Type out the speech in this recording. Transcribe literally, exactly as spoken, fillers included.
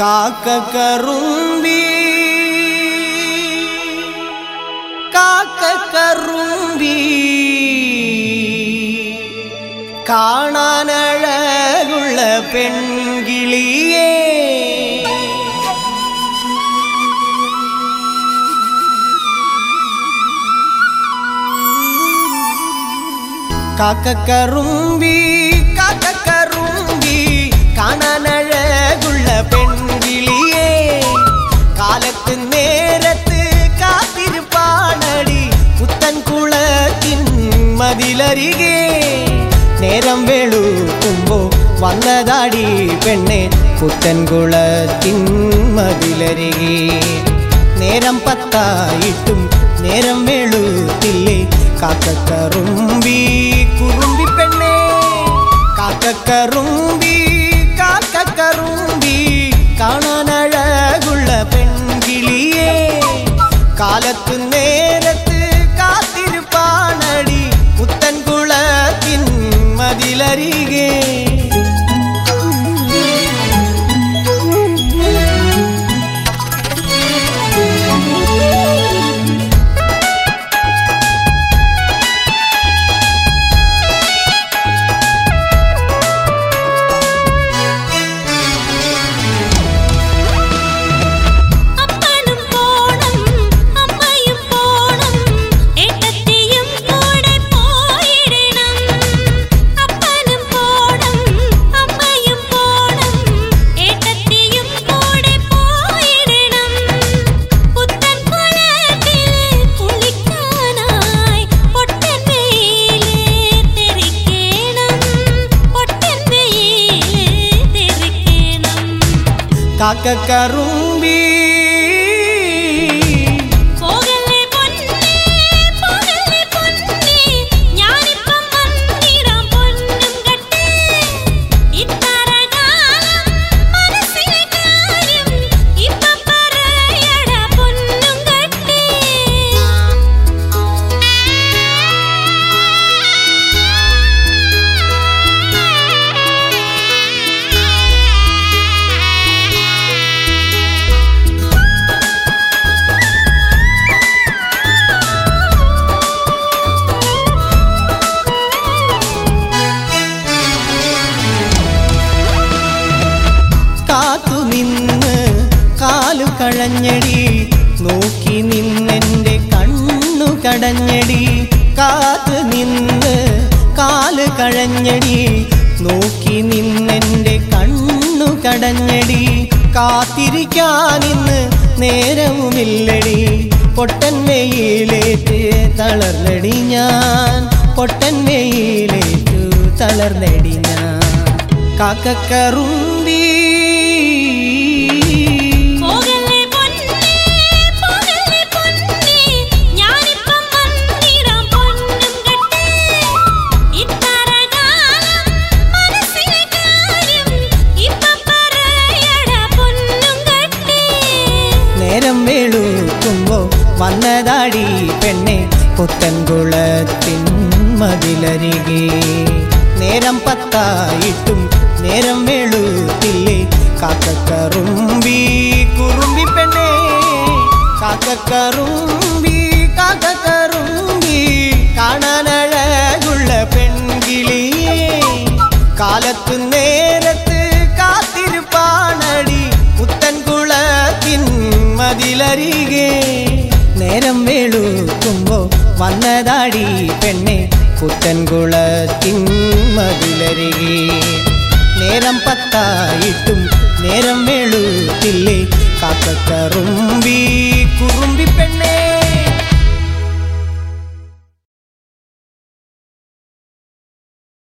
കാക്കക്കറുമ്പി കാക്കക്കറുമ്പി കാണാനഴകുള്ള പെൺകിളിയേ കാക്കക്കറുമ്പി കാക്കക്കറുമ്പി കാണാനഴകുള്ള പെൺകിളിയേ കാലത്ത് നേരത്ത് കാത്തിരുപ്പാണടി പുത്തൻകുളത്തിൻ മതിലരികെ നേരം വെളുക്കുമ്പോ വന്നതാടി പെണ്ണെ പുത്തൻകുളത്തിൻ മതിലരികെ നേരം പത്തായിട്ടും നേരം വെളുത്തില്ലേ കാക്കക്കറുമ്പി കുറുമ്പി പെണ്ണെ കാക്കക്കറുമ്പി കാക്കക്കറുമ്പി കാണാനഴകുള്ള പെൺകിളിയേ കാലത്ത് നേരത്ത് കാത്തിരുപ്പാണടി പുത്തൻകുളത്തിൻ മതിലരികെ കാക്കക്കറുമ്പി കഴഞ്ഞടി നോക്കി നിന്നെൻ്റെ കണ്ണു കടഞ്ഞടി കാത്തു നിന്ന് കാല് കഴഞ്ഞടി നോക്കി നിന്നെൻ്റെ കണ്ണു കടഞ്ഞടി കാത്തിരിക്കാനിന്ന് നേരവുമില്ലടി പൊട്ടൻ വെയിലേറ്റ് തളർന്നടി ഞാൻ പൊട്ടൻ വെയിലേറ്റു തളർന്നടി ഞാൻ കാക്കക്കറുമ്പി നേരം വെളുക്കുമ്പോ വന്നതാടി പെണ്ണെ പുത്തൻകുളത്തിൻ മതിലരികെ നേരം പത്തായിട്ടും നേരം വെളുത്തില്ലേ കാക്കക്കറുമ്പി കുറുമ്പി പെണ്ണെ കാക്കക്കറുമ്പി കാക്കക്കറുമ്പി കാണാനഴകുള്ള പെൺകിളിയേ കാലത്ത് നേരത്ത് കാത്തിരുപ്പാണടി പുത്തൻകുളത്തിൻ മതിലരികെ നേരം വെളുക്കുമ്പോ വന്നതാടി പെണ്ണെ പുത്തൻകുളത്തിൻ മതിലരികെ നേരം പത്തായിട്ടും നേരം വെളുത്തില്ലേ കാക്കക്കറുമ്പി